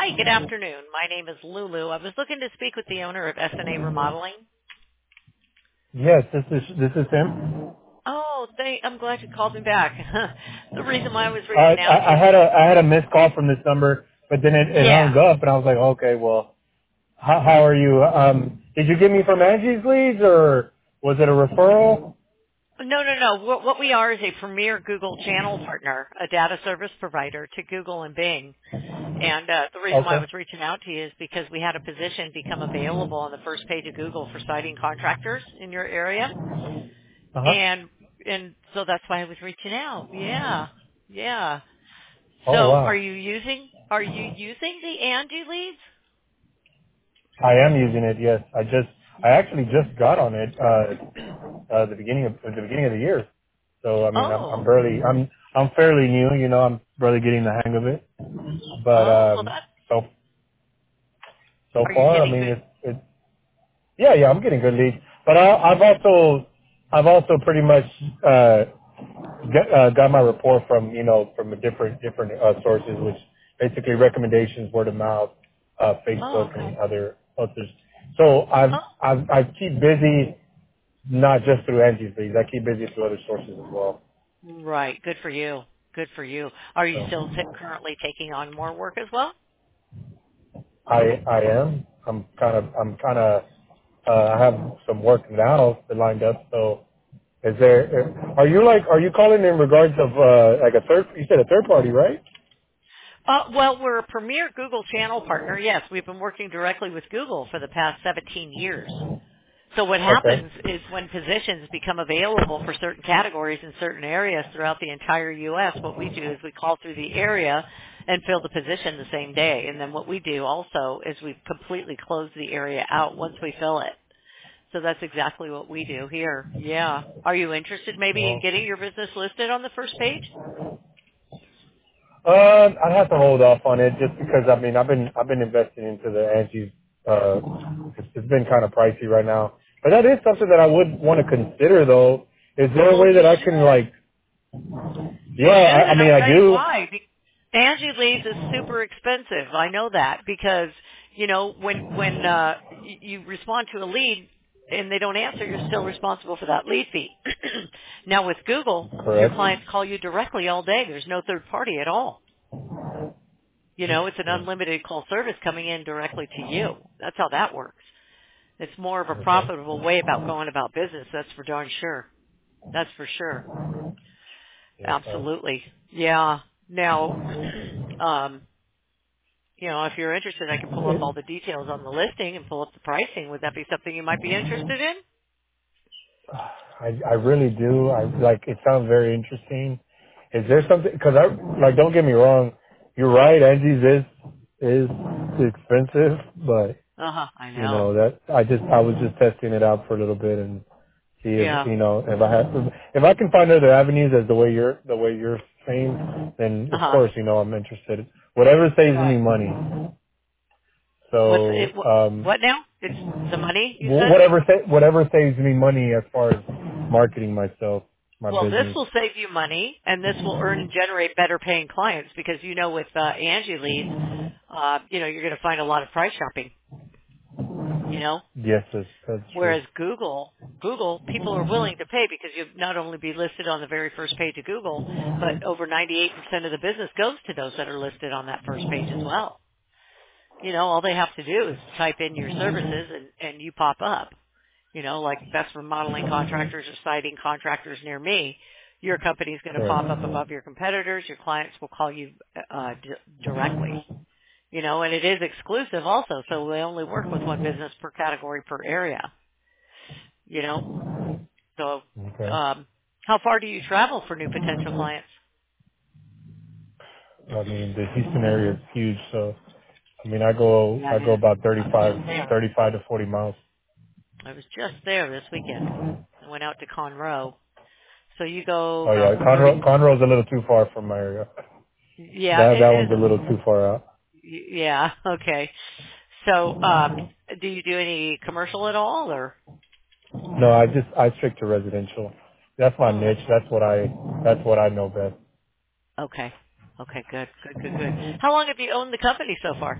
Hi, good afternoon. My name is Lulu. I was looking to speak with the owner of SNA Remodeling. Yes, this is him. Oh, I'm glad you called me back. The reason why I was reaching out to I you. had a missed call from this number, but then it Yeah. hung up, and I was like, okay, well, how are you? Did you get me from Angie's Leads, or was it a referral? No, no, no. What we are is a premier Google channel partner, a data service provider to Google and Bing. And the reason why I Okay. was reaching out to you is because we had a position become available on the first page of Google for siding contractors in your area. Uh huh. And so that's why I was reaching out. Yeah. Yeah. Oh So wow. are you using the Angie leads? I am using it. Yes, I actually just got on it the beginning of the year. So I mean, Oh. I'm fairly new. I'm barely getting the hang of it. But Oh, well that so so are you far, I getting mean, good it's yeah, I'm getting good leads. But I've also pretty much got my rapport from from a different sources, which basically recommendations, word of mouth, oh, Facebook, and okay. other others. So Oh. I keep busy, not just through Angie's leads. I keep busy through other sources as well. Right. Good for you. Good for you. Are you So still currently taking on more work as well? I am. I have some work now lined up. So are you calling in regards of like you said a third party, right? Well, we're a premier Google channel partner. Yes, we've been working directly with Google for the past 17 years. So what Okay. happens is when positions become available for certain categories in certain areas throughout the entire U.S., what we do is we call through the area and fill the position the same day. And then what we do also is we completely close the area out once we fill it. So that's exactly what we do here. Yeah. Are you interested maybe in Well, getting your business listed on the first page? I'd have to hold off on it just because I mean I've been investing into the Angie's. It's been kind of pricey right now, but that is something that I would want to consider though. Is there a Well, way you that I can should. like? Yeah, You should, I and mean I'll I tell you do. why. Angie Leads is super expensive. I know that because when you respond to a lead and they don't answer, you're still responsible for that lead fee. Now with Google, your Correct. clients call you directly all day. There's no third party at all. It's an unlimited call service coming in directly to you. That's how that works. It's more of a Okay. profitable way about going about business. That's for darn sure. That's for sure. Yes, sir. Absolutely. Yeah. Now, um, if you're interested, I can pull up all the details on the listing and pull up the pricing. Would that be something you might be interested in? I really do. I like it sounds very interesting. Is there something? Because don't get me wrong. You're right. Angie's is expensive, but Uh-huh. I know. that I was just testing it out for a little bit and see if Yeah. if I can find other avenues as the way you're saying, then of Uh-huh. course I'm interested. Whatever saves me Right. money. What's So it? What now? It's the money you said? whatever saves me money as far as marketing myself, my Well, this business. will save you money, and this will earn and generate better paying clients because with Angie Leads, you're going to find a lot of price shopping. You know, Yes, that's true. Whereas Google, people are willing to pay because you not only be listed on the very first page of Google, but over 98% of the business goes to those that are listed on that first page as well. All they have to do is type in your services and you pop up. Like best remodeling contractors or siding contractors near me. Your company is going to pop up Correct. above your competitors. Your clients will call you directly. And it is exclusive also, so they only work with one business per category per area. You know, So, Okay. how far do you travel for new potential clients? I mean, the Houston area is huge, so I mean, Yeah, I it go is. about I was just there. 35 to 40 miles. I was just there this weekend. I went out to Conroe. So you go Oh yeah, about 30. Conroe's a little too far from my area. Yeah, That it one's is. a little too far out. Yeah, okay. So, do you do any commercial at all, or? No, I stick to residential. That's my Oh, niche. that's That's what I know best. okay. Okay, good. How long have you owned the company so far?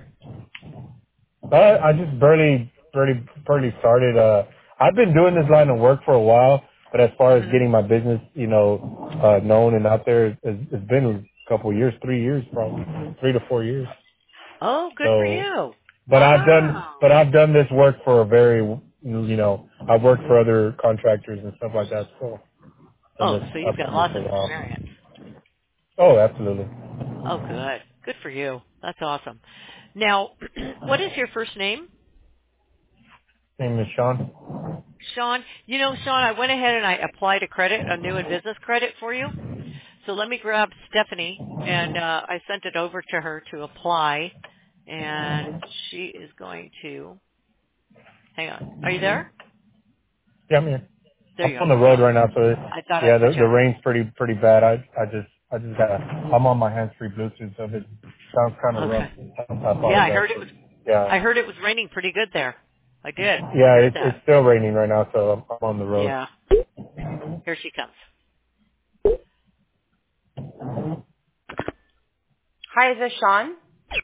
I just barely started. I've been doing this line of work for a while, but as far as Hmm. getting my business, known and out there, it's been a couple of years, 3 years probably, 3 to 4 years. Oh, good for So, you. but Wow. I've done this work for a very, I've worked for other contractors and stuff like that. So, Oh, so you've I've got done this lots for of a while. experience. Oh, absolutely. Oh, good. Good for you. That's awesome. Now, what is your first name? Name is Sean. Sean. Sean, I went ahead and I applied a new and business credit for you. So let me grab Stephanie, and I sent it over to her to apply, and she is going to, hang on. Are you there? Yeah, I'm here. There I'm you on are. the road right now, so I thought I yeah, put you the on. rain's pretty bad. I just got. I'm on my hands-free Bluetooth, so if it sounds kind of rough, Okay. I Yeah, apologize. Yeah, I heard it was raining pretty good there. I did. I yeah, heard it's that. still raining right now, so I'm on the road. Yeah. Here she comes. Hi, is this Sean?